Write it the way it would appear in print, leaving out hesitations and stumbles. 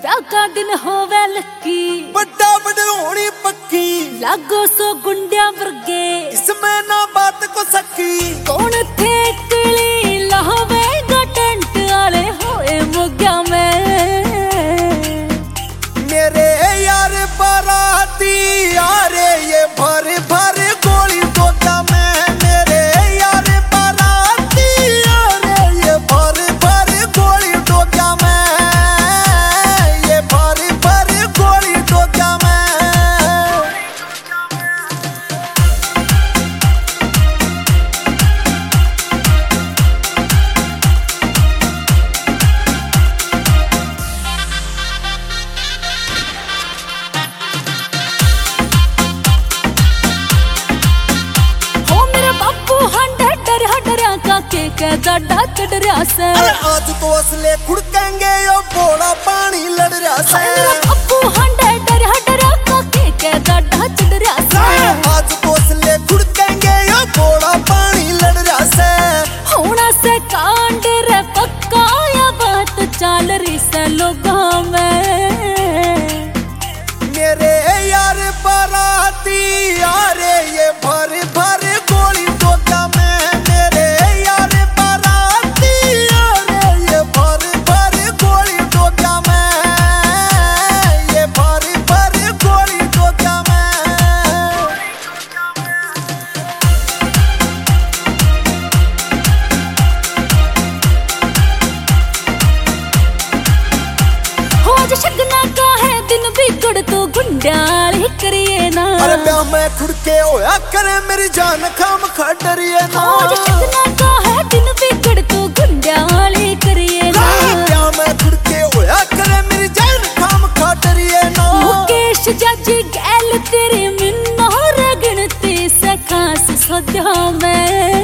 ब्याह का दिन होवे लकी, बड़ा बढ़ोनी पक्की, लागो सो गुंडिया वर्गे, इसमें ना बात को सकी। कौन थे कली लावेगा टेंट आले होए मोग्या में। मेरे यार बाराती यारे ये भर भर गोली तोता में। मेरे यार बाराती यारे ये भर भर गोली तोता में। ये भर भर गोली तोता में। के गाड़ा चढ़ रहा से। आज तो असले खुड़केंगे यो बोला पानी लड़ रहा से। अप्पू हंडे डरा काके के गाड़ा चढ़ रहा से। आज तो असले खुड़केंगे यो बोला पानी लड़ रहा से। होना से कांड रे पक्का या बात चाल रही से लोगों में। मेरे यार बाराती यारे ये भर भर गोली तोता में। शगना का है दिन बिगड़ तो गुंडाली करिए ना। अरे ब्याह में खुड़के होया करे मेरी जान खाम खा डरिए ना। शगना का है दिन बिगड़ तो गुंडाली करिए ना। ब्याह में खुड़के होया करे मेरी जान खाम खा डरिए ना। मुकेश जाजी गैल तेरे मिन्नो रे गिनती से खास सौदा में।